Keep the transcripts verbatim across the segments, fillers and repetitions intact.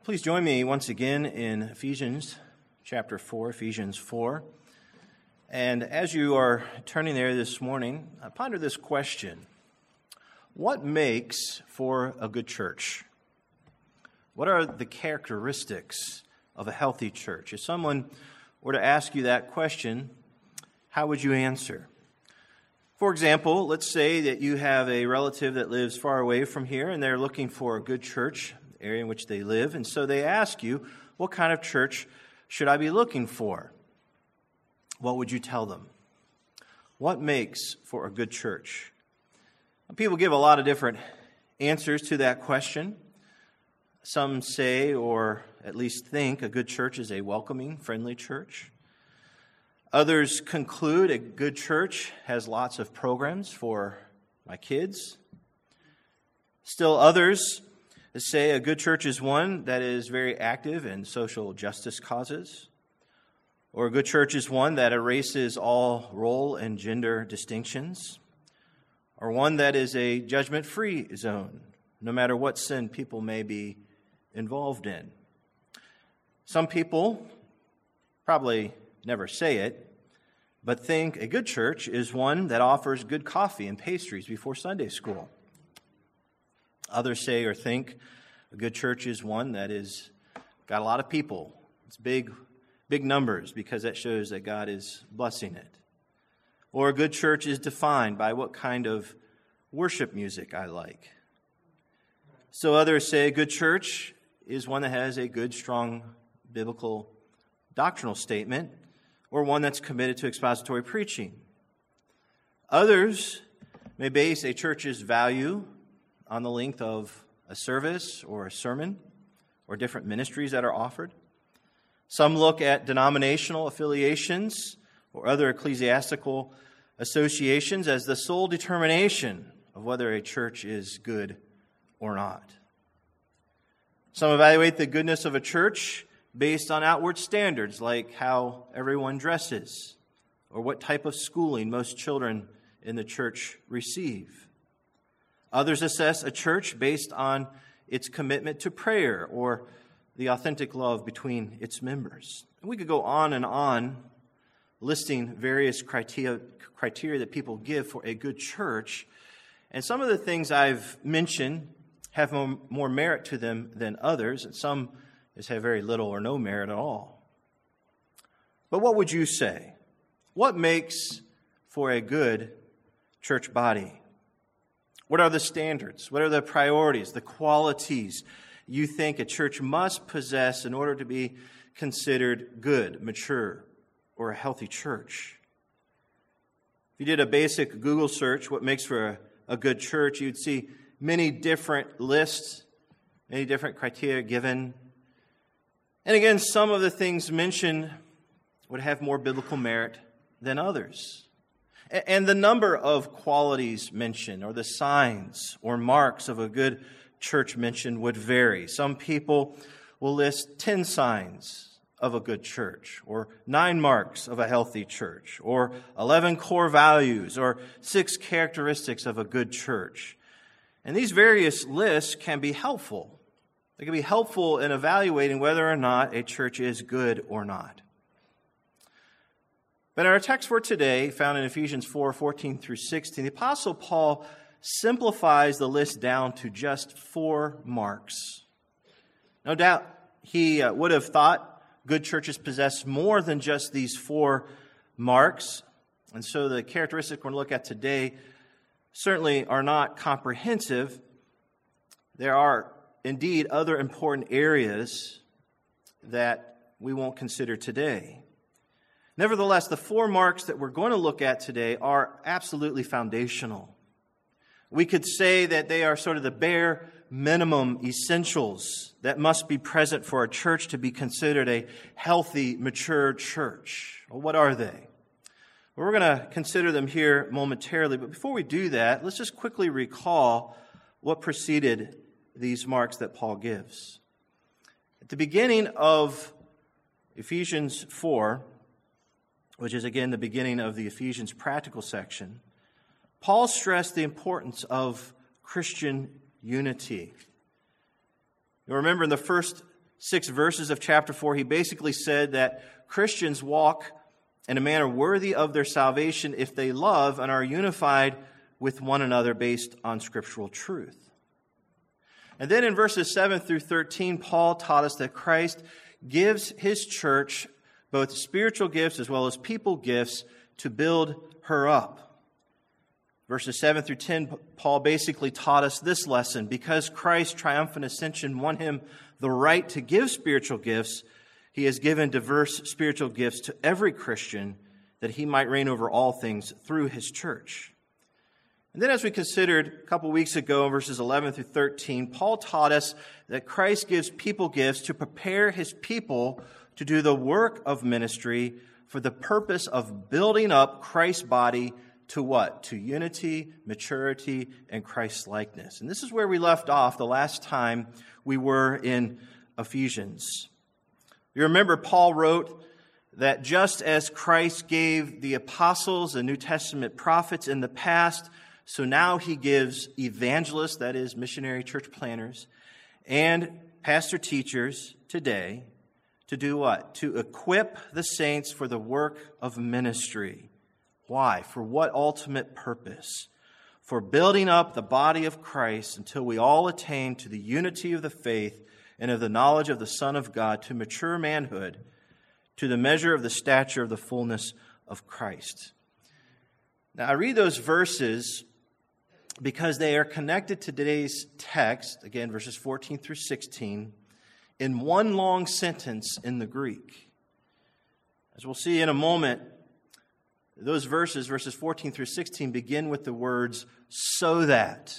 Please join me once again in Ephesians chapter four, Ephesians four. And as you are turning there this morning, I ponder this question. What makes for a good church? What are the characteristics of a healthy church? If someone were to ask you that question, how would you answer? For example, let's say that you have a relative that lives far away from here and they're looking for a good church, the area in which they live, and so they ask you, what kind of church should I be looking for? What would you tell them? What makes for a good church? People give a lot of different answers to that question. Some say, or at least think, a good church is a welcoming, friendly church. Others conclude a good church has lots of programs for my kids. Still others say a good church is one that is very active in social justice causes. Or a good church is one that erases all role and gender distinctions. Or one that is a judgment-free zone, no matter what sin people may be involved in. Some people probably never say it, but think a good church is one that offers good coffee and pastries before Sunday school. Others say or think a good church is one that is got a lot of people. It's big, big numbers because that shows that God is blessing it. Or a good church is defined by what kind of worship music I like. So others say a good church is one that has a good, strong biblical doctrinal statement, or one that's committed to expository preaching. Others may base a church's value on the length of a service or a sermon or different ministries that are offered. Some look at denominational affiliations or other ecclesiastical associations as the sole determination of whether a church is good or not. Some evaluate the goodness of a church based on outward standards like how everyone dresses or what type of schooling most children in the church receive. Others assess a church based on its commitment to prayer or the authentic love between its members. And we could go on and on listing various criteria, criteria that people give for a good church. And some of the things I've mentioned have more, more merit to them than others, and some just have very little or no merit at all. But what would you say? What makes for a good church body? What are the standards? What are the priorities, the qualities you think a church must possess in order to be considered good, mature, or a healthy church? If you did a basic Google search, what makes for a, a good church, you'd see many different lists, many different criteria given. And again, some of the things mentioned would have more biblical merit than others. And the number of qualities mentioned, or the signs or marks of a good church mentioned, would vary. Some people will list ten signs of a good church, or nine marks of a healthy church, or eleven core values, or six characteristics of a good church. And these various lists can be helpful. They can be helpful in evaluating whether or not a church is good or not. But in our text for today, found in Ephesians four, fourteen through sixteen, the Apostle Paul simplifies the list down to just four marks. No doubt he uh, would have thought good churches possess more than just these four marks. And so the characteristics we're going to look at today certainly are not comprehensive. There are indeed other important areas that we won't consider today. Nevertheless, the four marks that we're going to look at today are absolutely foundational. We could say that they are sort of the bare minimum essentials that must be present for a church to be considered a healthy, mature church. Well, what are they? Well, we're going to consider them here momentarily, but before we do that, let's just quickly recall what preceded these marks that Paul gives. At the beginning of Ephesians four, which is again the beginning of the Ephesians practical section, Paul stressed the importance of Christian unity. You remember in the first six verses of chapter four, he basically said that Christians walk in a manner worthy of their salvation if they love and are unified with one another based on scriptural truth. And then in verses seven through thirteen, Paul taught us that Christ gives his church both spiritual gifts as well as people gifts to build her up. Verses seven through ten, Paul basically taught us this lesson. Because Christ's triumphant ascension won him the right to give spiritual gifts, he has given diverse spiritual gifts to every Christian that he might reign over all things through his church. And then as we considered a couple weeks ago, verses eleven through thirteen, Paul taught us that Christ gives people gifts to prepare his people to do the work of ministry for the purpose of building up Christ's body to what? To unity, maturity, and Christ-likeness. And this is where we left off the last time we were in Ephesians. You remember Paul wrote that just as Christ gave the apostles and New Testament prophets in the past, so now he gives evangelists, that is, missionary church planners, and pastor teachers today to do what? To equip the saints for the work of ministry. Why? For what ultimate purpose? For building up the body of Christ until we all attain to the unity of the faith and of the knowledge of the Son of God, to mature manhood, to the measure of the stature of the fullness of Christ. Now, I read those verses because they are connected to today's text, again, verses fourteen through sixteen, in one long sentence in the Greek. As we'll see in a moment, those verses, verses fourteen through sixteen, begin with the words, so that,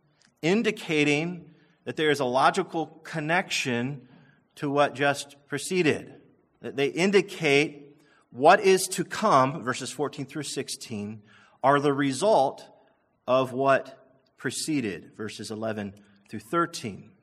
indicating that there is a logical connection to what just preceded. That they indicate what is to come, verses fourteen through sixteen, are the result of what preceded, verses eleven through thirteen.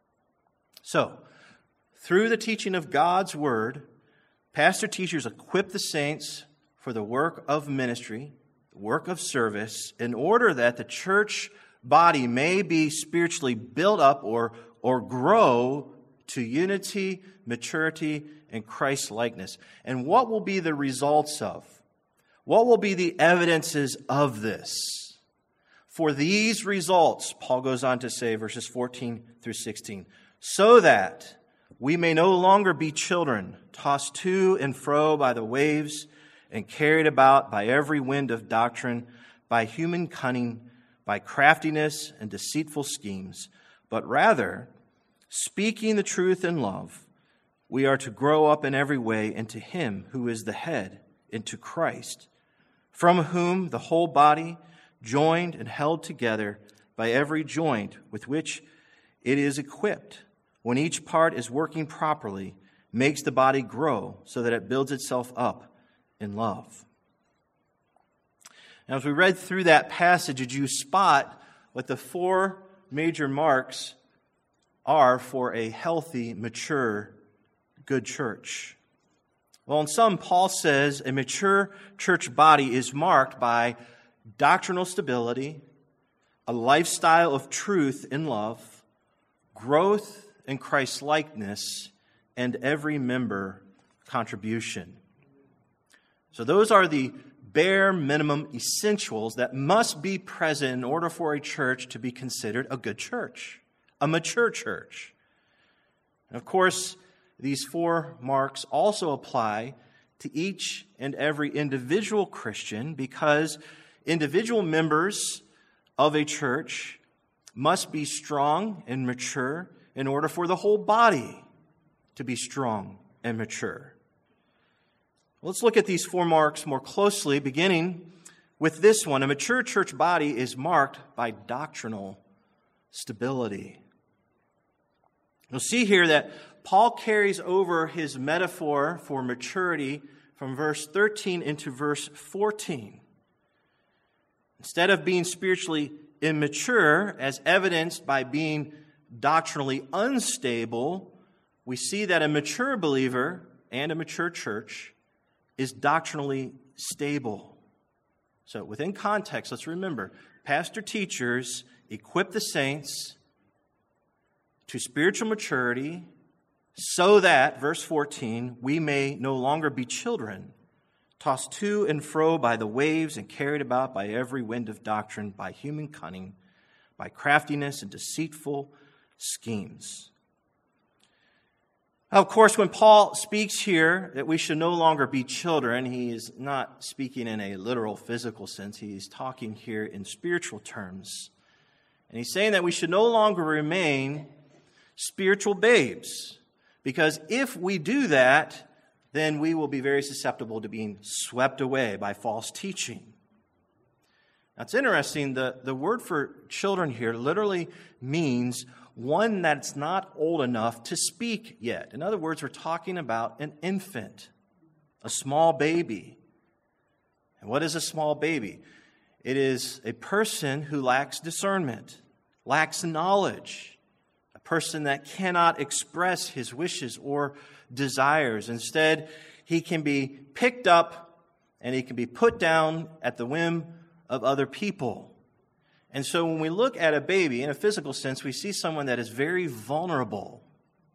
So, through the teaching of God's Word, pastor teachers equip the saints for the work of ministry, the work of service, in order that the church body may be spiritually built up or, or grow to unity, maturity, and Christ-likeness. And what will be the results of? What will be the evidences of this? For these results, Paul goes on to say, verses fourteen through sixteen, so that we may no longer be children, tossed to and fro by the waves and carried about by every wind of doctrine, by human cunning, by craftiness and deceitful schemes, but rather, speaking the truth in love, we are to grow up in every way into Him who is the head, into Christ, from whom the whole body, joined and held together by every joint with which it is equipped, when each part is working properly, makes the body grow so that it builds itself up in love. Now, as we read through that passage, did you spot what the four major marks are for a healthy, mature, good church? Well, in some, Paul says a mature church body is marked by doctrinal stability, a lifestyle of truth in love, growth in Christ-likeness, and every member contribution. So those are the bare minimum essentials that must be present in order for a church to be considered a good church, a mature church. And of course, these four marks also apply to each and every individual Christian, because individual members of a church must be strong and mature in order for the whole body to be strong and mature. Let's look at these four marks more closely, beginning with this one. A mature church body is marked by doctrinal stability. You'll see here that Paul carries over his metaphor for maturity from verse thirteen into verse fourteen. Instead of being spiritually immature, as evidenced by being doctrinally unstable, we see that a mature believer and a mature church is doctrinally stable. So within context, let's remember, pastor teachers equip the saints to spiritual maturity, so that, verse fourteen, we may no longer be children, tossed to and fro by the waves and carried about by every wind of doctrine, by human cunning, by craftiness and deceitful schemes. Now, of course, when Paul speaks here that we should no longer be children, he is not speaking in a literal physical sense. He's talking here in spiritual terms. And he's saying that we should no longer remain spiritual babes, because if we do that, then we will be very susceptible to being swept away by false teaching. Now, it's interesting, the, the word for children here literally means one that's not old enough to speak yet. In other words, we're talking about an infant, a small baby. And what is a small baby? It is a person who lacks discernment, lacks knowledge, a person that cannot express his wishes or desires. Instead, he can be picked up and he can be put down at the whim of other people. And so when we look at a baby in a physical sense, we see someone that is very vulnerable.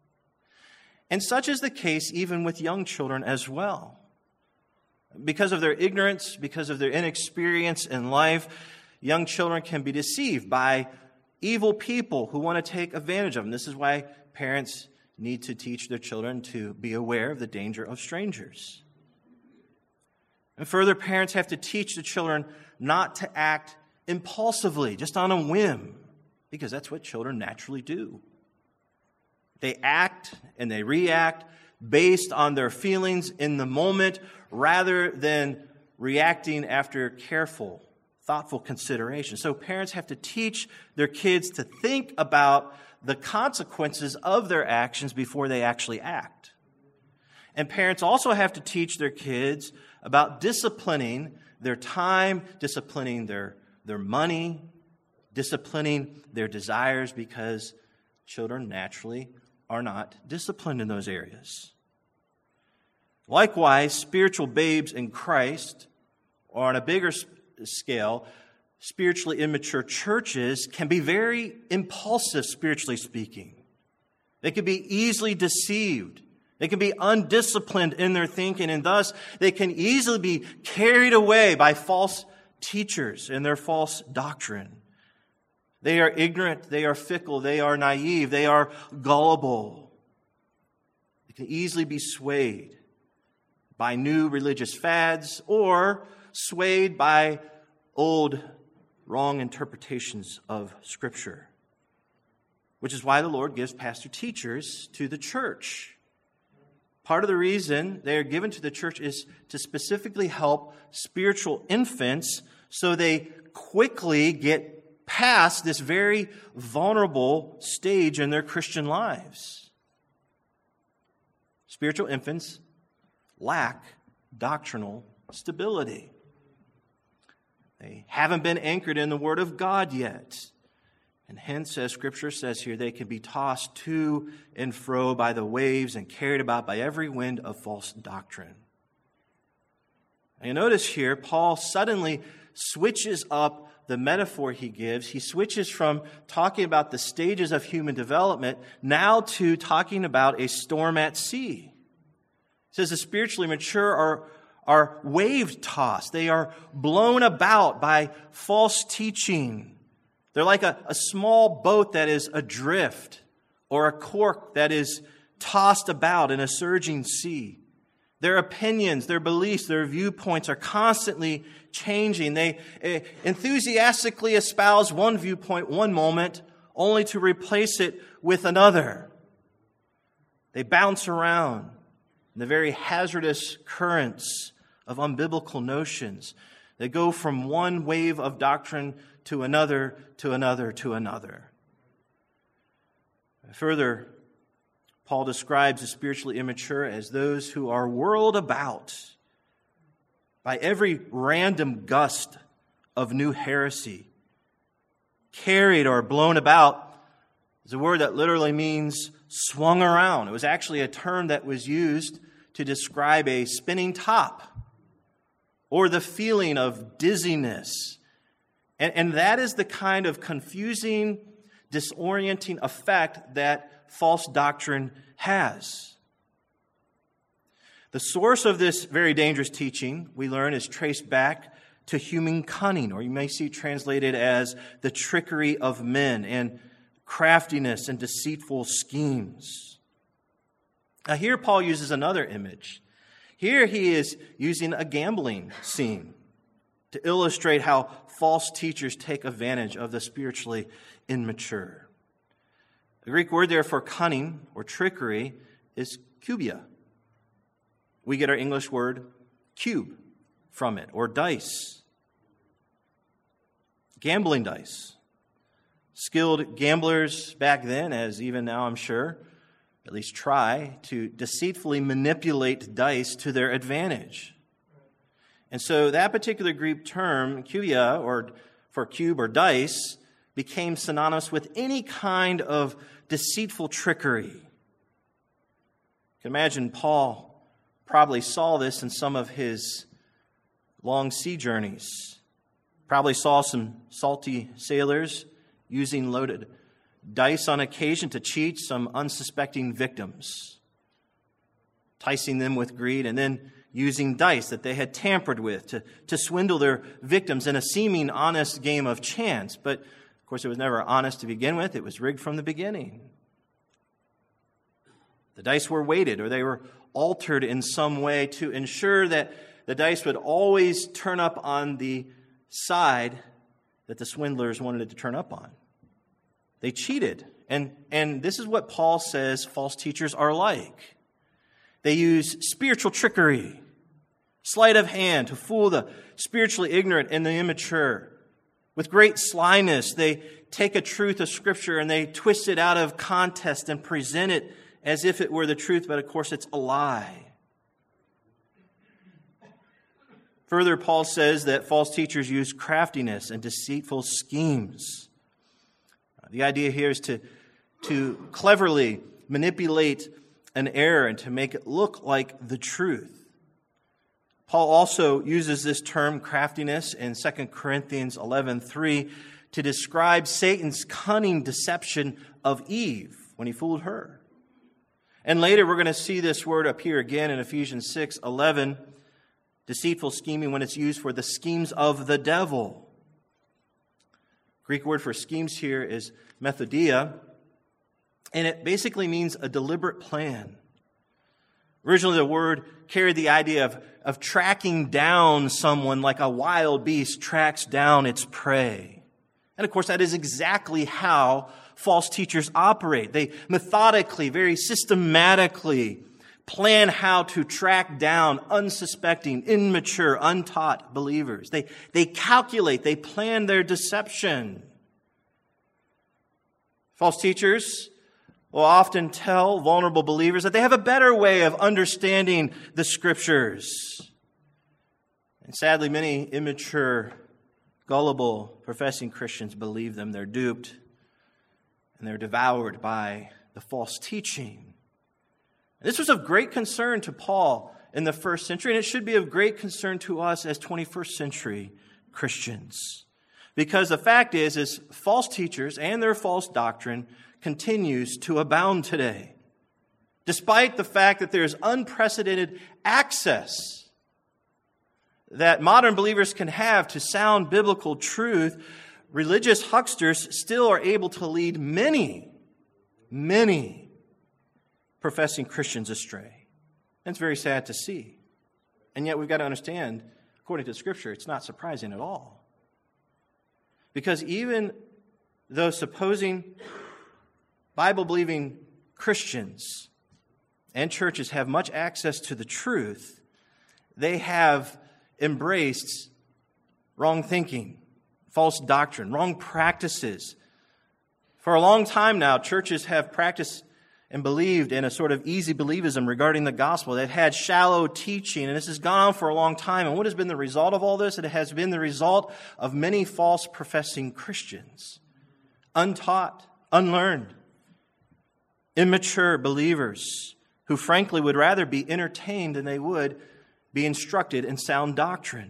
And such is the case even with young children as well. Because of their ignorance, because of their inexperience in life, young children can be deceived by evil people who want to take advantage of them. This is why parents need to teach their children to be aware of the danger of strangers. And further, parents have to teach the children not to act impulsively, just on a whim, because that's what children naturally do. They act and they react based on their feelings in the moment rather than reacting after careful, thoughtful consideration. So parents have to teach their kids to think about the consequences of their actions before they actually act. And parents also have to teach their kids about disciplining their time, disciplining their, their money, disciplining their desires, because children naturally are not disciplined in those areas. Likewise, spiritual babes in Christ, or on a bigger scale, spiritually immature churches can be very impulsive, spiritually speaking. They can be easily deceived. They can be undisciplined in their thinking, and thus they can easily be carried away by false teachers and their false doctrine. They are ignorant, they are fickle, they are naive, they are gullible. They can easily be swayed by new religious fads or swayed by old wrong interpretations of Scripture, which is why the Lord gives pastor teachers to the church. Part of the reason they are given to the church is to specifically help spiritual infants so they quickly get past this very vulnerable stage in their Christian lives. Spiritual infants lack doctrinal stability. They haven't been anchored in the Word of God yet. And hence, as Scripture says here, they can be tossed to and fro by the waves and carried about by every wind of false doctrine. And you notice here, Paul suddenly switches up the metaphor he gives. He switches from talking about the stages of human development now to talking about a storm at sea. He says the spiritually mature are, are wave-tossed. They are blown about by false teaching. They're like a, a small boat that is adrift, or a cork that is tossed about in a surging sea. Their opinions, their beliefs, their viewpoints are constantly changing. They uh, enthusiastically espouse one viewpoint one moment, only to replace it with another. They bounce around in the very hazardous currents of unbiblical notions. They go from one wave of doctrine to another, to another, to another. Further, Paul describes the spiritually immature as those who are whirled about by every random gust of new heresy. Carried or blown about is a word that literally means swung around. It was actually a term that was used to describe a spinning top or the feeling of dizziness. And, and that is the kind of confusing, disorienting effect that false doctrine has. The source of this very dangerous teaching, we learn, is traced back to human cunning, or you may see it translated as the trickery of men and craftiness and deceitful schemes. Now here Paul uses another image. Here he is using a gambling scene to illustrate how false teachers take advantage of the spiritually immature. The Greek word there for cunning or trickery is kubia. We get our English word cube from it, or dice. Gambling dice. Skilled gamblers back then, as even now I'm sure, at least try to deceitfully manipulate dice to their advantage. And so that particular Greek term, kubia, or for cube or dice, became synonymous with any kind of deceitful trickery. You can imagine Paul probably saw this in some of his long sea journeys. Probably saw some salty sailors using loaded dice on occasion to cheat some unsuspecting victims, enticing them with greed, and then using dice that they had tampered with to, to swindle their victims in a seeming honest game of chance. But, of course, it was never honest to begin with. It was rigged from the beginning. The dice were weighted, or they were altered in some way to ensure that the dice would always turn up on the side that the swindlers wanted it to turn up on. They cheated. And, and this is what Paul says false teachers are like. They use spiritual trickery, sleight of hand to fool the spiritually ignorant and the immature. With great slyness, they take a truth of Scripture and they twist it out of context and present it as if it were the truth, but of course it's a lie. Further, Paul says that false teachers use craftiness and deceitful schemes. The idea here is to, to cleverly manipulate an error and to make it look like the truth. Paul also uses this term craftiness in Second Corinthians eleven three to describe Satan's cunning deception of Eve when he fooled her. And later we're going to see this word appear again in Ephesians six eleven, deceitful scheming, when it's used for the schemes of the devil. Greek word for schemes here is methodia, and it basically means a deliberate plan. Originally, the word carried the idea of, of tracking down someone like a wild beast tracks down its prey. And of course, that is exactly how false teachers operate. They methodically, very systematically plan how to track down unsuspecting, immature, untaught believers. They, they calculate, they plan their deception. False teachers will often tell vulnerable believers that they have a better way of understanding the Scriptures. And sadly, many immature, gullible, professing Christians believe them. They're duped, and they're devoured by the false teaching. This was of great concern to Paul in the first century, and it should be of great concern to us as twenty-first century Christians. Because the fact is, is false teachers and their false doctrine continues to abound today. Despite the fact that there's unprecedented access that modern believers can have to sound biblical truth, religious hucksters still are able to lead many, many professing Christians astray. And it's very sad to see. And yet we've got to understand, according to Scripture, it's not surprising at all. Because even though supposing Bible-believing Christians and churches have much access to the truth, they have embraced wrong thinking, false doctrine, wrong practices. For a long time now, churches have practiced and believed in a sort of easy believism regarding the gospel. They've had shallow teaching, and this has gone on for a long time. And what has been the result of all this? It has been the result of many false professing Christians, untaught, unlearned, immature believers who frankly would rather be entertained than they would be instructed in sound doctrine.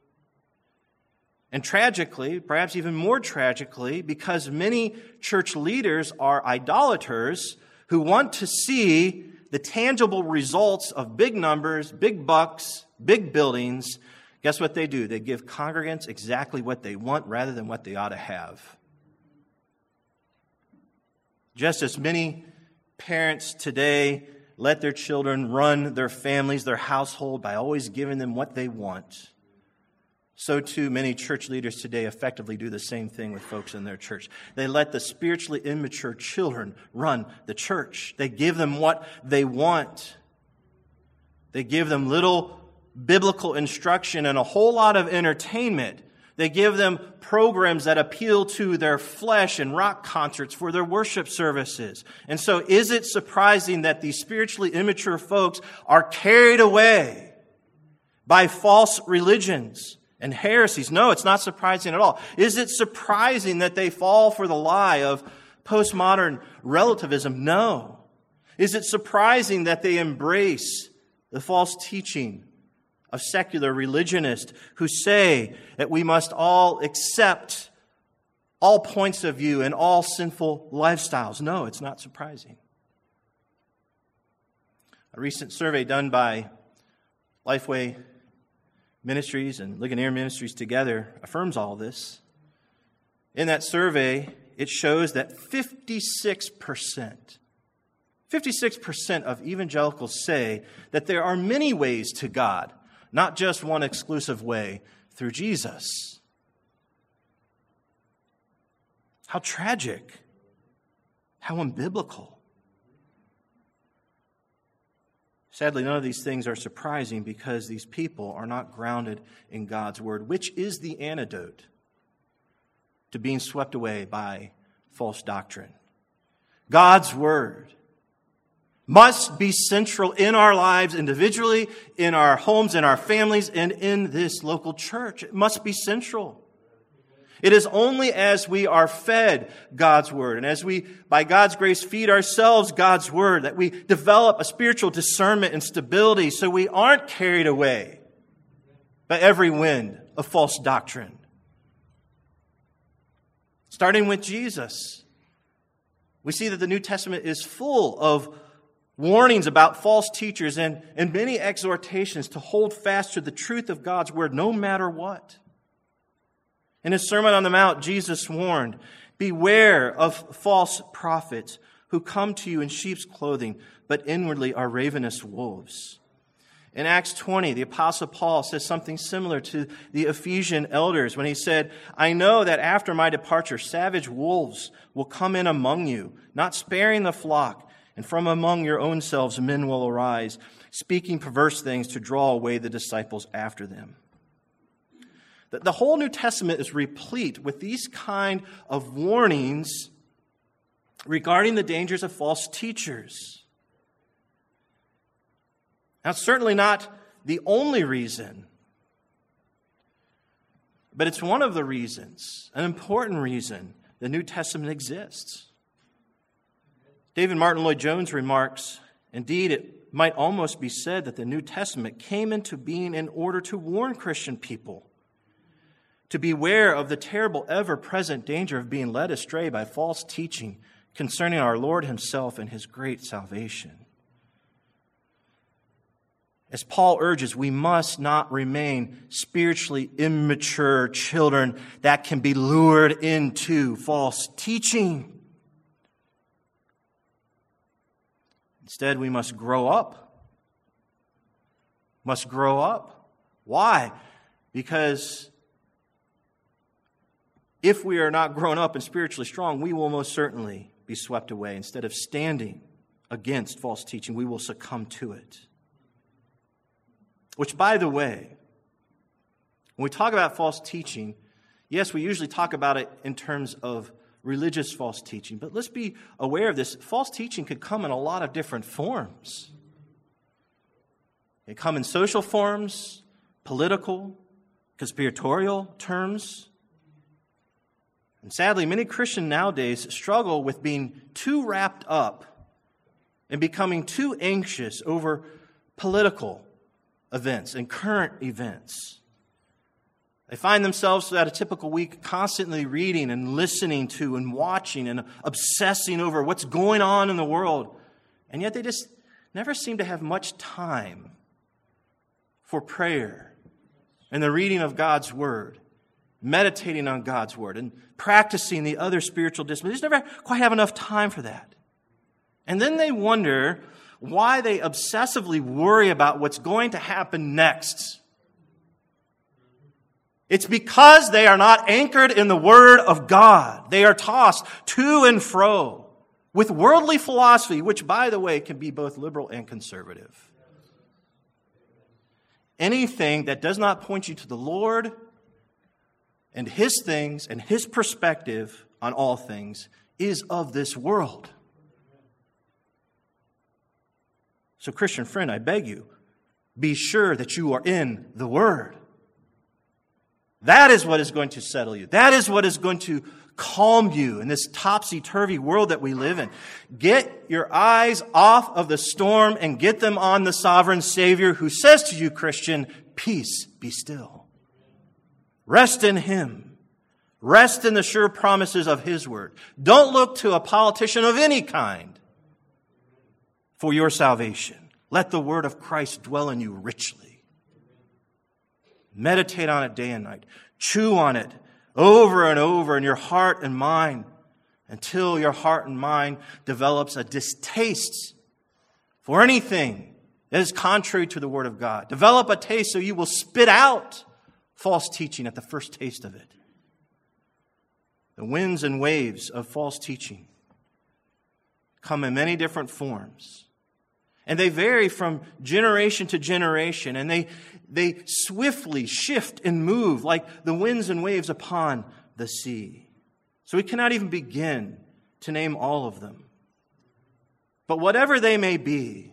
And tragically, perhaps even more tragically, because many church leaders are idolaters who want to see the tangible results of big numbers, big bucks, big buildings, guess what they do? They give congregants exactly what they want rather than what they ought to have. Just as many parents today let their children run their families, their household, by always giving them what they want, so too many church leaders today effectively do the same thing with folks in their church. They let the spiritually immature children run the church. They give them what they want. They give them little biblical instruction and a whole lot of entertainment. They give them programs that appeal to their flesh and rock concerts for their worship services. And so is it surprising that these spiritually immature folks are carried away by false religions and heresies? No, it's not surprising at all. Is it surprising that they fall for the lie of postmodern relativism? No. Is it surprising that they embrace the false teaching of secular religionists who say that we must all accept all points of view and all sinful lifestyles? No, it's not surprising. A recent survey done by Lifeway Ministries and Ligonier Ministries together affirms all this. In that survey, it shows that fifty-six percent, fifty-six percent of evangelicals say that there are many ways to God, not just one exclusive way through Jesus. How tragic. How unbiblical. Sadly, none of these things are surprising because these people are not grounded in God's Word, which is the antidote to being swept away by false doctrine. God's Word must be central in our lives individually, in our homes, in our families, and in this local church. It must be central. It is only as we are fed God's Word and as we, by God's grace, feed ourselves God's Word that we develop a spiritual discernment and stability so we aren't carried away by every wind of false doctrine. Starting with Jesus, we see that the New Testament is full of warnings about false teachers and, and many exhortations to hold fast to the truth of God's Word no matter what. In his Sermon on the Mount, Jesus warned, "Beware of false prophets who come to you in sheep's clothing, but inwardly are ravenous wolves." In Acts twenty, the Apostle Paul says something similar to the Ephesian elders when he said, "I know that after my departure, savage wolves will come in among you, not sparing the flock, and from among your own selves men will arise, speaking perverse things to draw away the disciples after them." The whole New Testament is replete with these kind of warnings regarding the dangers of false teachers. Now, it's certainly not the only reason, but it's one of the reasons, an important reason, the New Testament exists. David Martin Lloyd-Jones remarks, "Indeed, it might almost be said that the New Testament came into being in order to warn Christian people to beware of the terrible, ever-present danger of being led astray by false teaching concerning our Lord Himself and His great salvation." As Paul urges, we must not remain spiritually immature children that can be lured into false teaching. Instead, we must grow up. Must grow up. Why? Because if we are not grown up and spiritually strong, we will most certainly be swept away. Instead of standing against false teaching, we will succumb to it. Which, by the way, when we talk about false teaching, yes, we usually talk about it in terms of religious false teaching. But let's be aware of this. False teaching could come in a lot of different forms. It come in social forms, political, conspiratorial terms. And sadly, many Christians nowadays struggle with being too wrapped up and becoming too anxious over political events and current events. They find themselves throughout a typical week constantly reading and listening to and watching and obsessing over what's going on in the world And yet they just never seem to have much time for prayer and the reading of God's Word, meditating on God's Word, and practicing the other spiritual disciplines. They just never quite have enough time for that. And then they wonder why they obsessively worry about what's going to happen next. It's because they are not anchored in the Word of God. They are tossed to and fro with worldly philosophy, which, by the way, can be both liberal and conservative. Anything that does not point you to the Lord and His things and His perspective on all things is of this world. So, Christian friend, I beg you, be sure that you are in the Word. That is what is going to settle you. That is what is going to calm you in this topsy-turvy world that we live in. Get your eyes off of the storm and get them on the sovereign Savior who says to you, Christian, peace, be still. Rest in Him. Rest in the sure promises of His Word. Don't look to a politician of any kind for your salvation. Let the Word of Christ dwell in you richly. Meditate on it day and night. Chew on it over and over in your heart and mind until your heart and mind develops a distaste for anything that is contrary to the Word of God. Develop a taste so you will spit out false teaching at the first taste of it. The winds and waves of false teaching come in many different forms. And they vary from generation to generation. And they, they swiftly shift and move like the winds and waves upon the sea. So we cannot even begin to name all of them. But whatever they may be,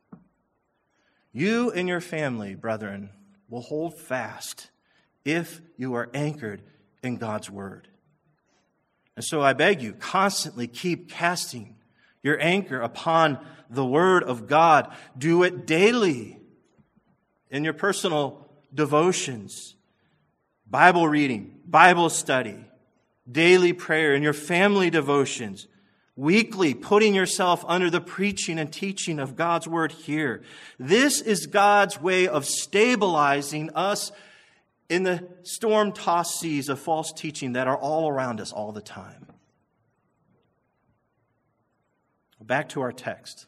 you and your family, brethren, will hold fast if you are anchored in God's Word. And so I beg you, constantly keep casting your anchor upon the Word of God. Do it daily in your personal devotions, Bible reading, Bible study, daily prayer, in your family devotions, weekly putting yourself under the preaching and teaching of God's Word here. This is God's way of stabilizing us in the storm-tossed seas of false teaching that are all around us all the time. Back to our text.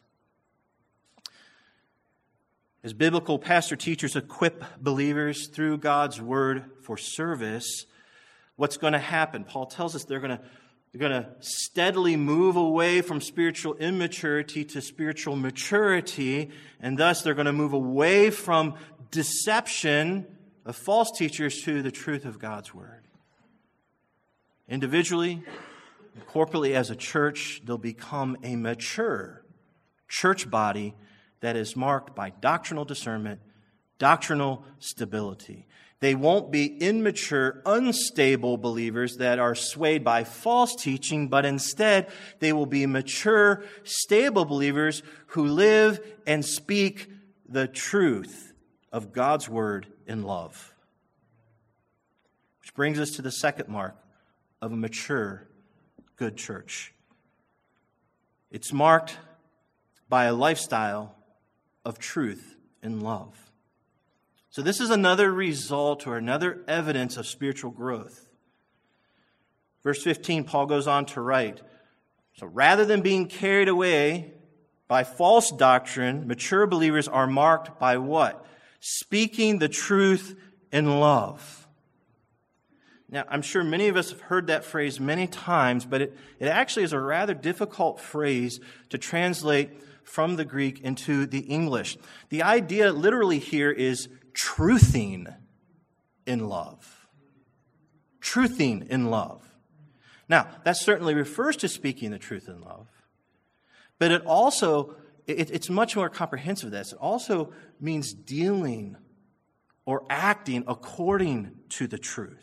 As biblical pastor-teachers equip believers through God's Word for service, what's going to happen? Paul tells us they're going to, they're going to steadily move away from spiritual immaturity to spiritual maturity, and thus they're going to move away from deception of false teachers to the truth of God's Word. Individually, corporately as a church, they'll become a mature church body that is marked by doctrinal discernment, doctrinal stability. They won't be immature, unstable believers that are swayed by false teaching, but instead they will be mature, stable believers who live and speak the truth of God's Word in love. Which brings us to the second mark of a mature good church. It's marked by a lifestyle of truth and love. So this is another result or another evidence of spiritual growth. Verse fifteen, Paul goes on to write, so rather than being carried away by false doctrine, mature believers are marked by what? Speaking the truth in love. Now, I'm sure many of us have heard that phrase many times, but it, it actually is a rather difficult phrase to translate from the Greek into the English. The idea literally here is truthing in love. Truthing in love. Now, that certainly refers to speaking the truth in love, but it also, it, it's much more comprehensive than this. It also means dealing or acting according to the truth.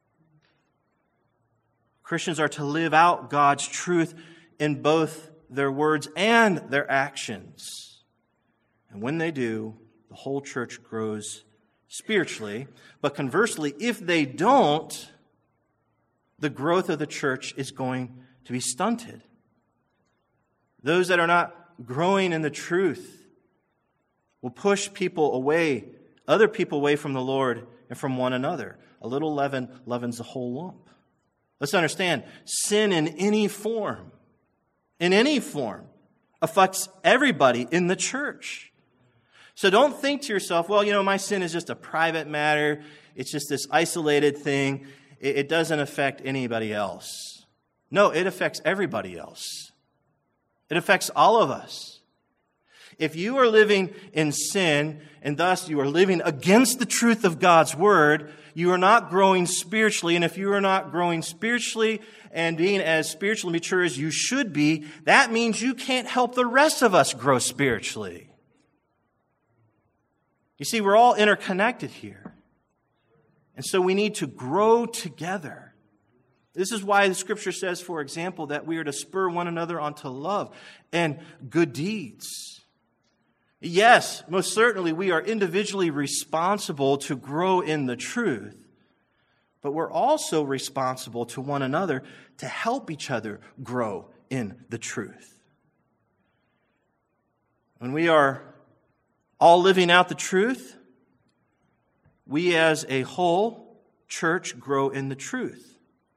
Christians are to live out God's truth in both their words and their actions. And when they do, the whole church grows spiritually. But conversely, if they don't, the growth of the church is going to be stunted. Those that are not growing in the truth will push people away, other people away from the Lord and from one another. A little leaven leavens the whole lump. Let's understand, sin in any form, in any form, affects everybody in the church. So don't think to yourself, well, you know, my sin is just a private matter. It's just this isolated thing. It doesn't affect anybody else. No, it affects everybody else. It affects all of us. If you are living in sin, and thus you are living against the truth of God's word, you are not growing spiritually. And if you are not growing spiritually and being as spiritually mature as you should be, that means you can't help the rest of us grow spiritually. You see, we're all interconnected here. And so we need to grow together. This is why the Scripture says, for example, that we are to spur one another onto love and good deeds. Yes, most certainly we are individually responsible to grow in the truth, but we're also responsible to one another to help each other grow in the truth. When we are all living out the truth, we as a whole church grow in the truth.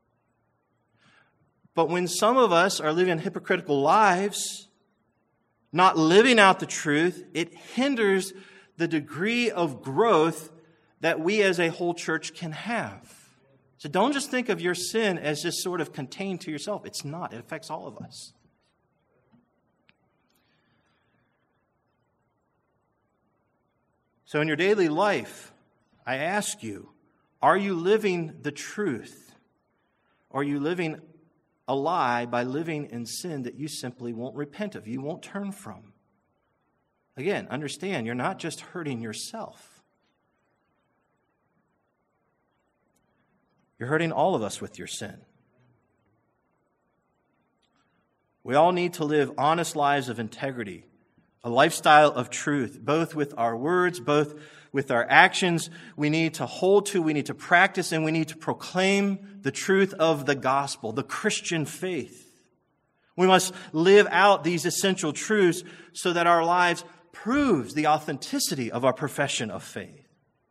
But when some of us are living hypocritical lives, not living out the truth, it hinders the degree of growth that we as a whole church can have. So don't just think of your sin as just sort of contained to yourself. It's not. It affects all of us. So in your daily life, I ask you, are you living the truth? Or are you living a lie by living in sin that you simply won't repent of, you won't turn from? Again, understand, you're not just hurting yourself. You're hurting all of us with your sin. We all need to live honest lives of integrity, a lifestyle of truth, both with our words, both with our actions. We need to hold to, we need to practice, and we need to proclaim the truth of the gospel, the Christian faith. We must live out these essential truths so that our lives proves the authenticity of our profession of faith.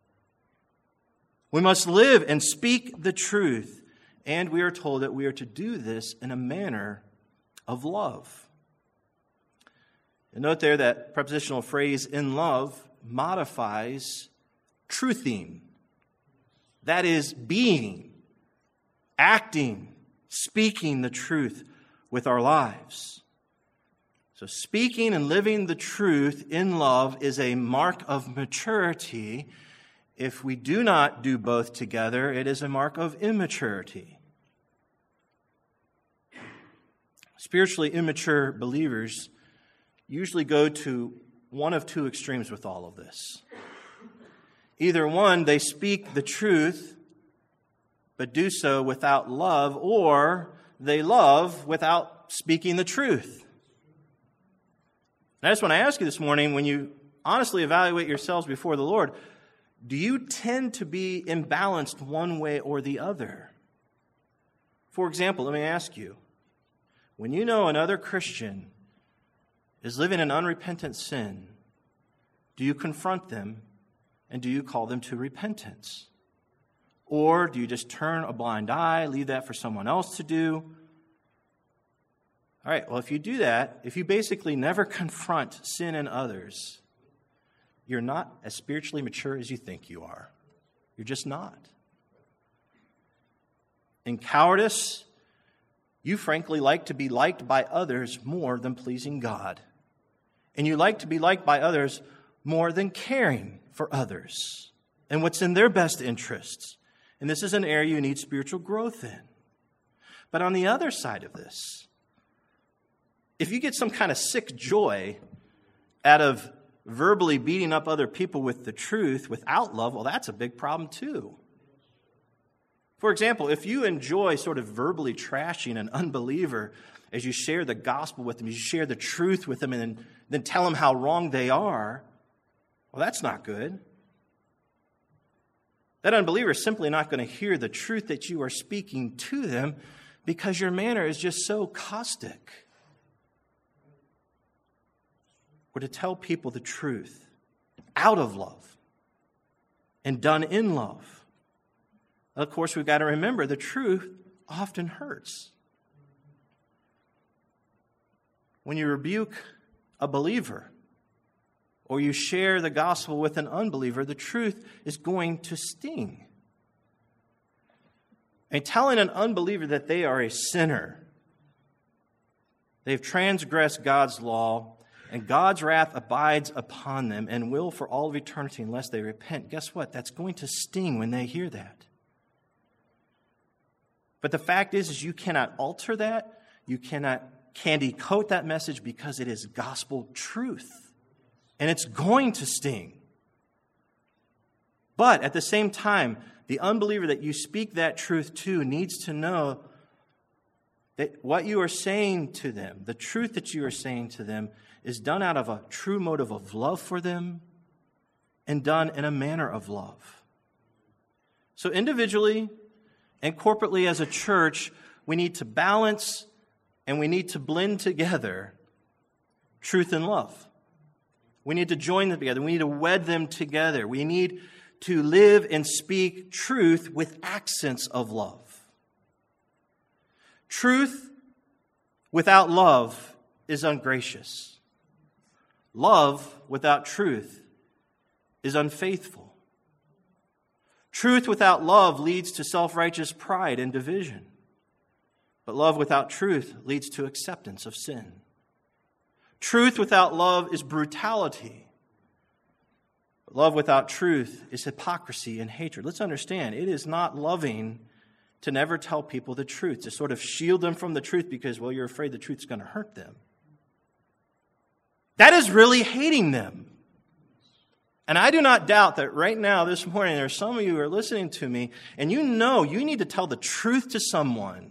We must live and speak the truth, and we are told that we are to do this in a manner of love. And note there that prepositional phrase, in love, modifies truthing. That is, being, acting, speaking the truth with our lives. So speaking and living the truth in love is a mark of maturity. If we do not do both together, it is a mark of immaturity. Spiritually immature believers usually go to one of two extremes with all of this. Either one, they speak the truth, but do so without love, or they love without speaking the truth. And I just want to ask you this morning, when you honestly evaluate yourselves before the Lord, do you tend to be imbalanced one way or the other? For example, let me ask you, when you know another Christian is living in unrepentant sin, do you confront them and do you call them to repentance? Or do you just turn a blind eye, leave that for someone else to do? All right, well, if you do that, if you basically never confront sin in others, you're not as spiritually mature as you think you are. You're just not. In cowardice, you frankly like to be liked by others more than pleasing God. And you like to be liked by others more than caring for others and what's in their best interests. And this is an area you need spiritual growth in. But on the other side of this, if you get some kind of sick joy out of verbally beating up other people with the truth without love, well, that's a big problem too. For example, if you enjoy sort of verbally trashing an unbeliever as you share the gospel with them, as you share the truth with them, and then, then tell them how wrong they are, well, that's not good. That unbeliever is simply not going to hear the truth that you are speaking to them because your manner is just so caustic. we're to tell people the truth out of love and done in love. Of course, we've got to remember the truth often hurts. When you rebuke a believer or you share the gospel with an unbeliever, the truth is going to sting. And telling an unbeliever that they are a sinner, they've transgressed God's law, and God's wrath abides upon them and will for all of eternity unless they repent, guess what? That's going to sting when they hear that. But the fact is, is you cannot alter that. You cannot candy coat that message because it is gospel truth. And it's going to sting. But at the same time, the unbeliever that you speak that truth to needs to know that what you are saying to them, the truth that you are saying to them, is done out of a true motive of love for them and done in a manner of love. So individually and corporately as a church, we need to balance and we need to blend together truth and love. We need to join them together. We need to wed them together. We need to live and speak truth with accents of love. Truth without love is ungracious. Love without truth is unfaithful. Truth without love leads to self-righteous pride and division. But love without truth leads to acceptance of sin. Truth without love is brutality. But love without truth is hypocrisy and hatred. Let's understand, it is not loving to never tell people the truth, to sort of shield them from the truth because, well, you're afraid the truth's going to hurt them. That is really hating them. And I do not doubt that right now, this morning, there are some of you who are listening to me, and you know you need to tell the truth to someone.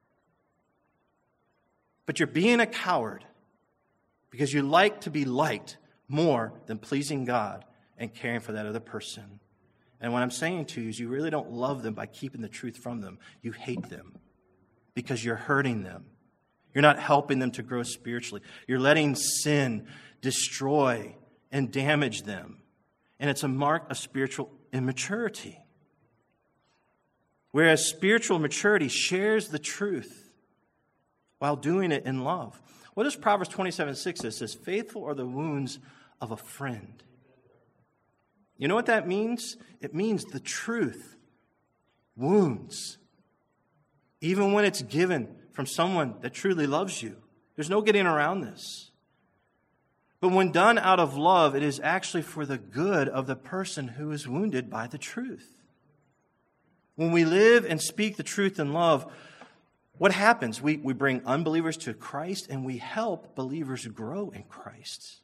But you're being a coward because you like to be liked more than pleasing God and caring for that other person. And what I'm saying to you is you really don't love them by keeping the truth from them. You hate them because you're hurting them. You're not helping them to grow spiritually. You're letting sin destroy and damage them. And it's a mark of spiritual immaturity. Whereas spiritual maturity shares the truth while doing it in love. What does Proverbs twenty-seven six say? It says, faithful are the wounds of a friend. You know what that means? It means the truth wounds. Even when it's given from someone that truly loves you. There's no getting around this. But when done out of love, it is actually for the good of the person who is wounded by the truth. When we live and speak the truth in love, what happens? We, we bring unbelievers to Christ and we help believers grow in Christ.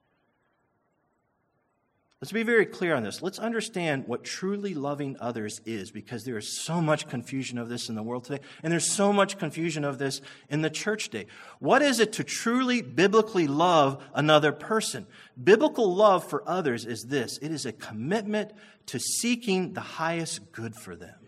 Let's be very clear on this. Let's understand what truly loving others is, because there is so much confusion of this in the world today, and there's so much confusion of this in the church today. What is it to truly biblically love another person? Biblical love for others is this. It is a commitment to seeking the highest good for them.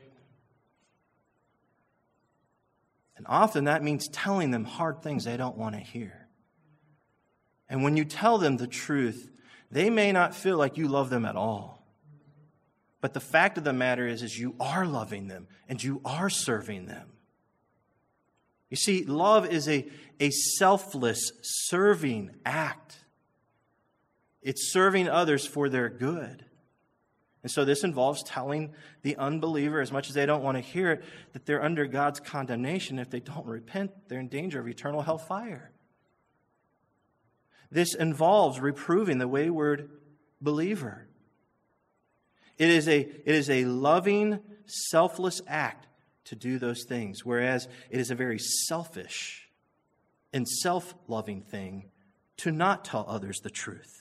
And often that means telling them hard things they don't want to hear. And when you tell them the truth, they may not feel like you love them at all. But the fact of the matter is, is you are loving them and you are serving them. You see, love is a, a selfless, serving act. It's serving others for their good. And so this involves telling the unbeliever, as much as they don't want to hear it, that they're under God's condemnation. If they don't repent, they're in danger of eternal hellfire. This involves reproving the wayward believer. It is a, it is a loving, selfless act to do those things, whereas it is a very selfish and self-loving thing to not tell others the truth.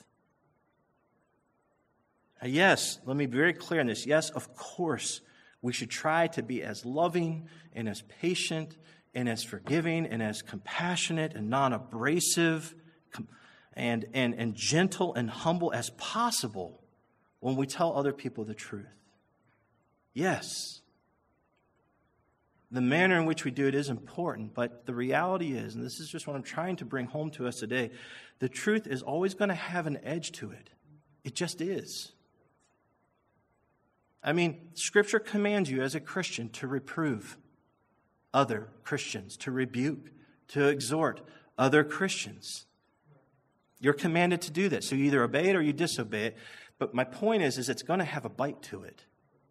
Now, yes, let me be very clear on this. Yes, of course, we should try to be as loving and as patient and as forgiving and as compassionate and non-abrasive and, and, and gentle and humble as possible when we tell other people the truth. Yes. the manner in which we do it is important, but the reality is, and this is just what I'm trying to bring home to us today, the truth is always going to have an edge to it. It just is. I mean, Scripture commands you as a Christian to reprove other Christians, to rebuke, to exhort other Christians. You're commanded to do that. So you either obey it or you disobey it. But my point is, is it's going to have a bite to it.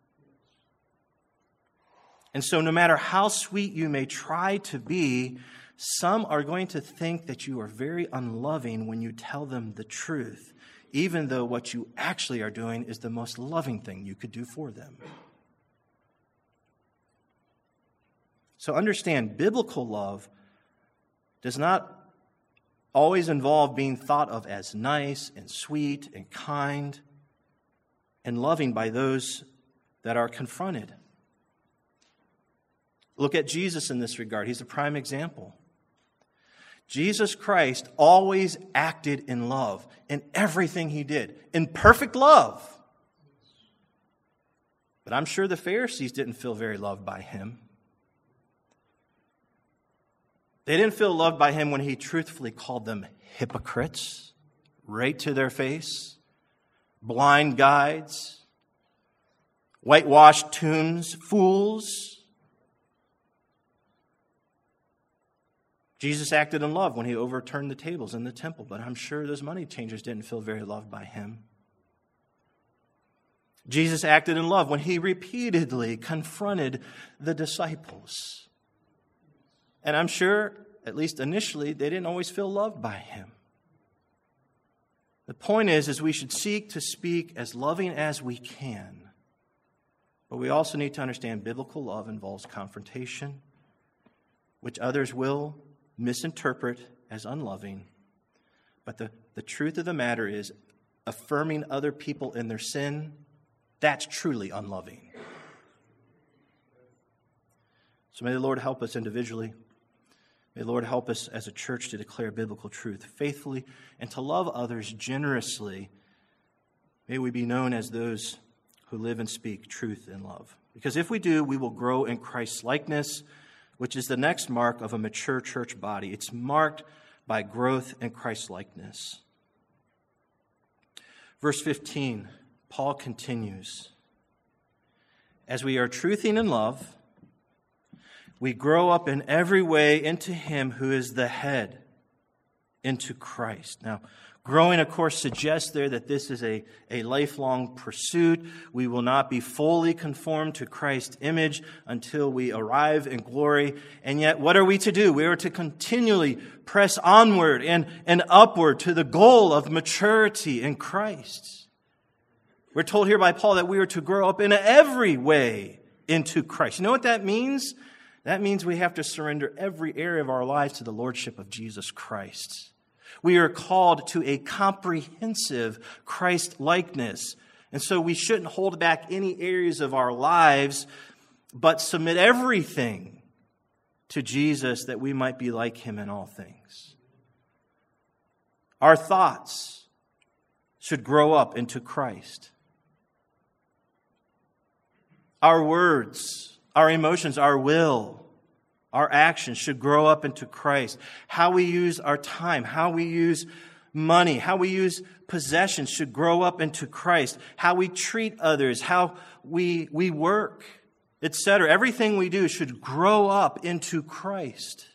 And so no matter how sweet you may try to be, some are going to think that you are very unloving when you tell them the truth, even though what you actually are doing is the most loving thing you could do for them. So understand, biblical love does not always involve being thought of as nice and sweet and kind and loving by those that are confronted. Look at Jesus in this regard. He's a prime example. Jesus Christ always acted in love in everything he did, in perfect love. But I'm sure the Pharisees didn't feel very loved by him. They didn't feel loved by him when he truthfully called them hypocrites, right to their face, blind guides, whitewashed tombs, fools. Jesus acted in love when he overturned the tables in the temple, but I'm sure those money changers didn't feel very loved by him. Jesus acted in love when he repeatedly confronted the disciples. And I'm sure, at least initially, they didn't always feel loved by him. The point is, is we should seek to speak as loving as we can. But we also need to understand biblical love involves confrontation, which others will misinterpret as unloving. But the, the truth of the matter is, affirming other people in their sin, that's truly unloving. So may the Lord help us individually. May the Lord help us as a church to declare biblical truth faithfully and to love others generously. May we be known as those who live and speak truth in love. Because if we do, we will grow in Christ's likeness, which is the next mark of a mature church body. It's marked by growth in Christ's likeness. Verse fifteen, Paul continues. As we are truthing in love, we grow up in every way into him who is the head, into Christ. Now, growing, of course, suggests there that this is a, a lifelong pursuit. We will not be fully conformed to Christ's image until we arrive in glory. And yet, what are we to do? We are to continually press onward and, and upward to the goal of maturity in Christ. We're told here by Paul that we are to grow up in every way into Christ. You know what that means? That means we have to surrender every area of our lives to the lordship of Jesus Christ. We are called to a comprehensive Christ-likeness. And so we shouldn't hold back any areas of our lives, but submit everything to Jesus that we might be like him in all things. Our thoughts should grow up into Christ. Our words, our emotions, our will, our actions should grow up into Christ. How we use our time, how we use money, how we use possessions should grow up into Christ. How we treat others, how we, we work, et cetera. Everything we do should grow up into Christ.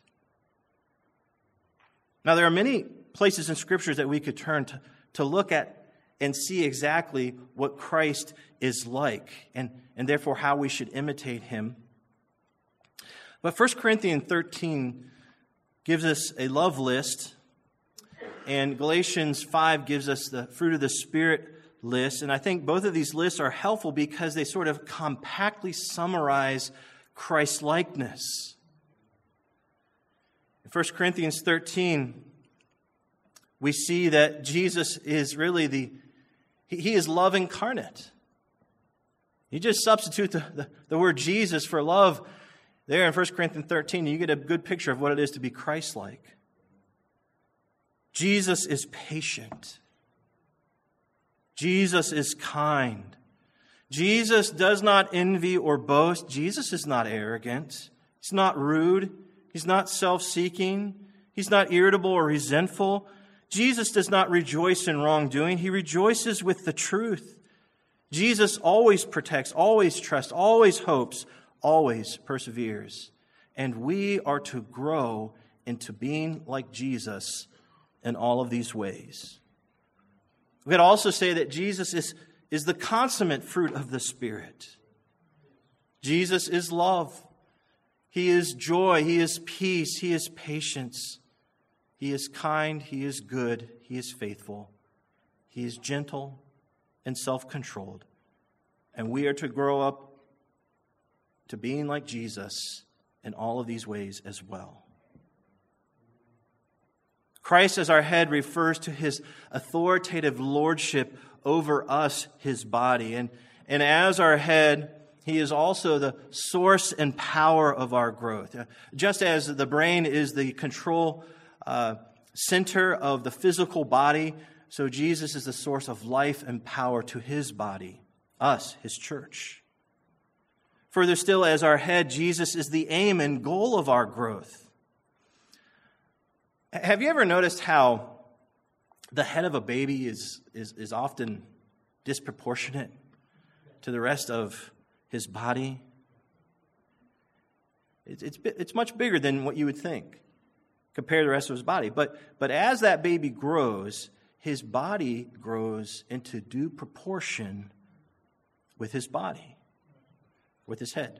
Now, there are many places in Scriptures that we could turn to, to look at and see exactly what Christ is like, and, and therefore how we should imitate him. But First Corinthians thirteen gives us a love list, and Galatians five gives us the fruit of the Spirit list. And I think both of these lists are helpful because they sort of compactly summarize Christ's likeness. In First Corinthians thirteen, we see that Jesus is really the, he is love incarnate. You just substitute the, the, the word Jesus for love there in First Corinthians thirteen, you get a good picture of what it is to be Christ-like. Jesus is patient. Jesus is kind. Jesus does not envy or boast. Jesus is not arrogant. He's not rude. He's not self-seeking. He's not irritable or resentful. Jesus does not rejoice in wrongdoing. He rejoices with the truth. Jesus always protects, always trusts, always hopes, always perseveres. And we are to grow into being like Jesus in all of these ways. We could also say that Jesus is, is the consummate fruit of the Spirit. Jesus is love. He is joy. He is peace. He is patience. He is kind. He is good. He is faithful. He is gentle and self-controlled. And we are to grow up to being like Jesus in all of these ways as well. Christ as our head refers to his authoritative lordship over us, his body. And, and as our head, he is also the source and power of our growth. Just as the brain is the control uh, center of the physical body, so Jesus is the source of life and power to his body, us, his church. Further still, as our head, Jesus is the aim and goal of our growth. Have you ever noticed how the head of a baby is, is, is often disproportionate to the rest of his body? It's, it's, it's much bigger than what you would think compared to the rest of his body. But, but as that baby grows, his body grows into due proportion with his body, with his head.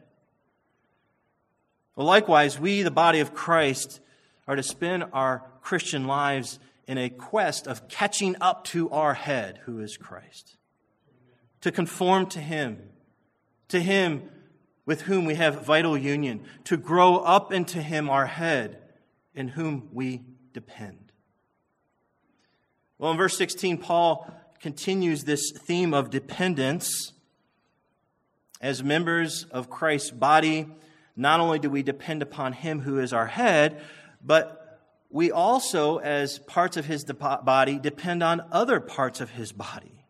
Well, likewise, we, the body of Christ, are to spend our Christian lives in a quest of catching up to our head, who is Christ. To conform to him, to him with whom we have vital union, to grow up into him, our head, in whom we depend. Well, in verse sixteen, Paul continues this theme of dependence. As members of Christ's body, not only do we depend upon him who is our head, but we also, as parts of his body, depend on other parts of his body.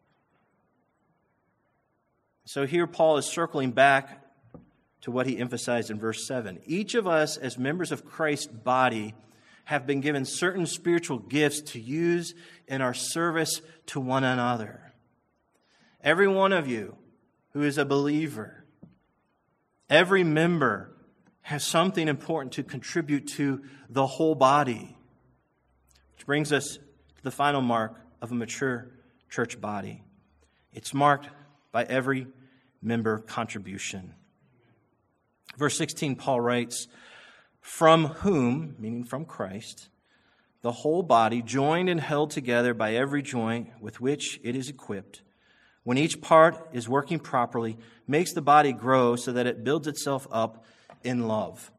So here Paul is circling back to what he emphasized in verse seven. Each of us, as members of Christ's body, have been given certain spiritual gifts to use in our service to one another. Every one of you who is a believer, every member has something important to contribute to the whole body. Which brings us to the final mark of a mature church body. It's marked by every member contribution. Verse sixteen, Paul writes, "From whom," meaning from Christ, "the whole body, joined and held together by every joint with which it is equipped, when each part is working properly, makes the body grow so that it builds itself up in love."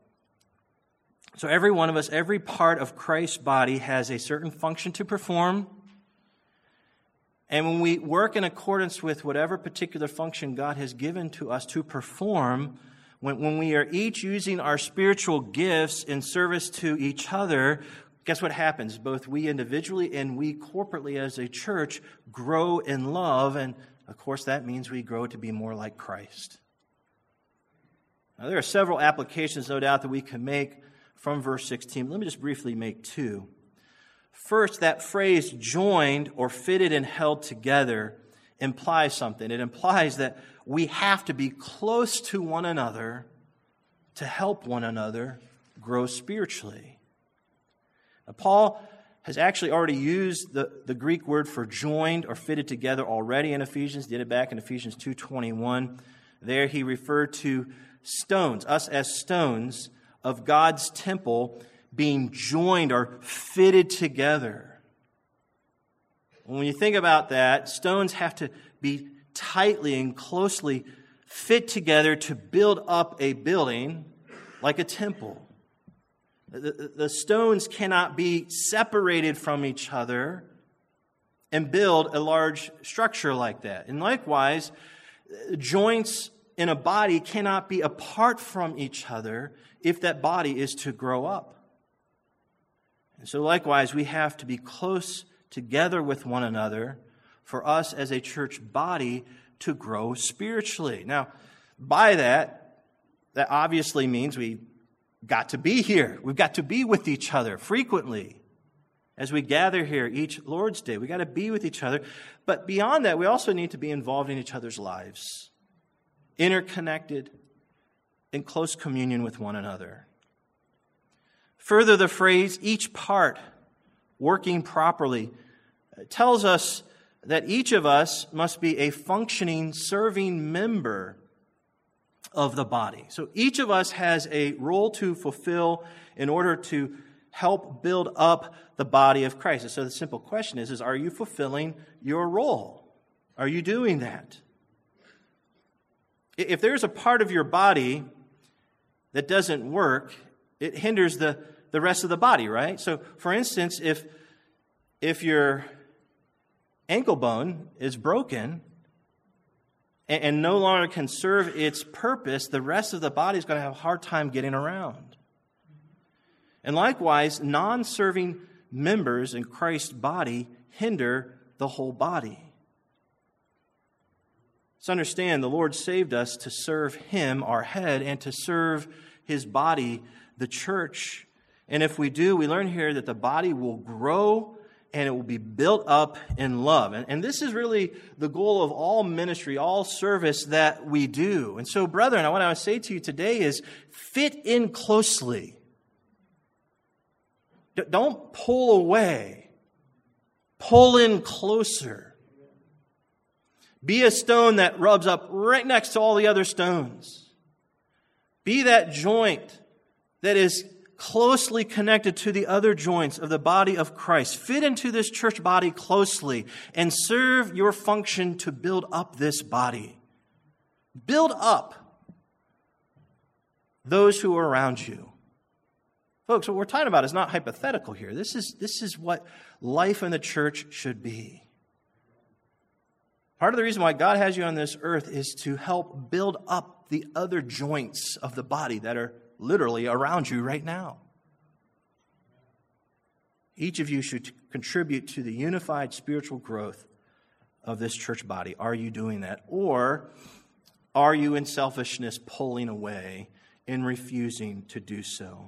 So every one of us, every part of Christ's body has a certain function to perform. And when we work in accordance with whatever particular function God has given to us to perform, when, when we are each using our spiritual gifts in service to each other, guess what happens? Both we individually and we corporately as a church grow in love. And of course, that means we grow to be more like Christ. Now, there are several applications, no doubt, that we can make from verse sixteen. Let me just briefly make two. First, that phrase joined or fitted and held together implies something. It implies that we have to be close to one another to help one another grow spiritually. Now, Paul has actually already used the, the Greek word for joined or fitted together already in Ephesians. Did it back in Ephesians two twenty-one. There he referred to stones, us as stones of God's temple being joined or fitted together. When you think about that, stones have to be tightly and closely fit together to build up a building like a temple. The, the stones cannot be separated from each other and build a large structure like that. And likewise, joints in a body cannot be apart from each other if that body is to grow up. And so likewise, we have to be close together with one another for us as a church body to grow spiritually. Now, by that, that obviously means we got to be here. We've got to be with each other frequently. As we gather here each Lord's Day, we got to be with each other. But beyond that, we also need to be involved in each other's lives, interconnected, in close communion with one another. Further, the phrase, each part working properly, tells us that each of us must be a functioning, serving member of the body. So each of us has a role to fulfill in order to help build up the body of Christ. And so the simple question is, is are you fulfilling your role? Are you doing that? If there's a part of your body that doesn't work, it hinders the, the rest of the body, right? So, for instance, if, if your ankle bone is broken and, and no longer can serve its purpose, the rest of the body is going to have a hard time getting around. And likewise, non-serving members in Christ's body hinder the whole body. So understand, the Lord saved us to serve Him, our head, and to serve His body, the church. And if we do, we learn here that the body will grow and it will be built up in love. And, and this is really the goal of all ministry, all service that we do. And so, brethren, what I want to say to you today is fit in closely. Don't pull away. Pull in closer. Be a stone that rubs up right next to all the other stones. Be that joint that is closely connected to the other joints of the body of Christ. Fit into this church body closely and serve your function to build up this body. Build up those who are around you. Folks, what we're talking about is not hypothetical here. This is, this is what life in the church should be. Part of the reason why God has you on this earth is to help build up the other joints of the body that are literally around you right now. Each of you should contribute to the unified spiritual growth of this church body. Are you doing that? Or are you in selfishness pulling away and refusing to do so?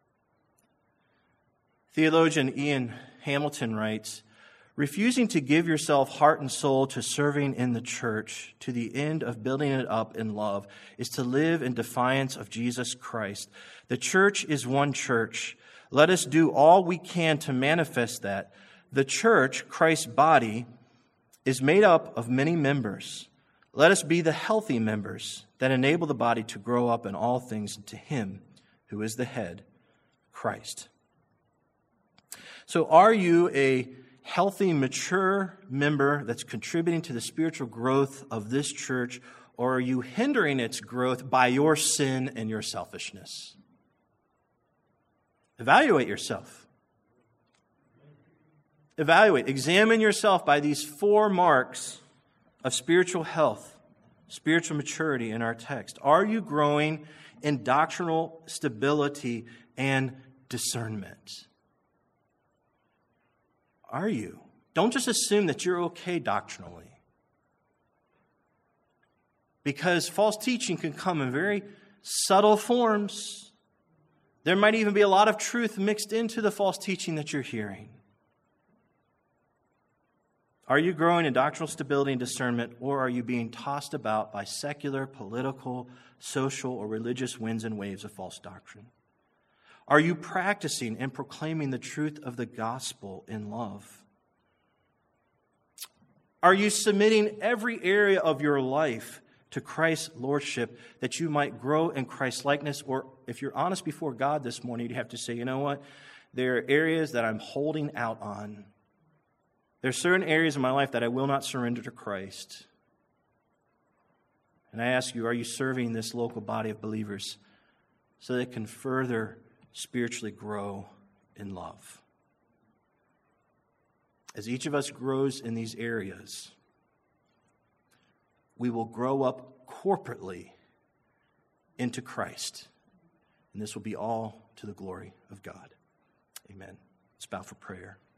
Theologian Ian Hamilton writes, refusing to give yourself heart and soul to serving in the church to the end of building it up in love is to live in defiance of Jesus Christ. The church is one church. Let us do all we can to manifest that. The church, Christ's body, is made up of many members. Let us be the healthy members that enable the body to grow up in all things into Him who is the head, Christ. So are you a healthy, mature member that's contributing to the spiritual growth of this church, or are you hindering its growth by your sin and your selfishness? Evaluate yourself. Evaluate. Examine yourself by these four marks of spiritual health, spiritual maturity in our text. Are you growing in doctrinal stability and discernment? Are you? Don't just assume that you're okay doctrinally. Because false teaching can come in very subtle forms. There might even be a lot of truth mixed into the false teaching that you're hearing. Are you growing in doctrinal stability and discernment, or are you being tossed about by secular, political, social, or religious winds and waves of false doctrine? Are you practicing and proclaiming the truth of the gospel in love? Are you submitting every area of your life to Christ's lordship that you might grow in Christ's likeness? Or if you're honest before God this morning, you'd have to say, you know what? There are areas that I'm holding out on. There are certain areas in my life that I will not surrender to Christ. And I ask you, are you serving this local body of believers so that it can further spiritually grow in love? As each of us grows in these areas, we will grow up corporately into Christ. And this will be all to the glory of God. Amen. Let's bow for prayer.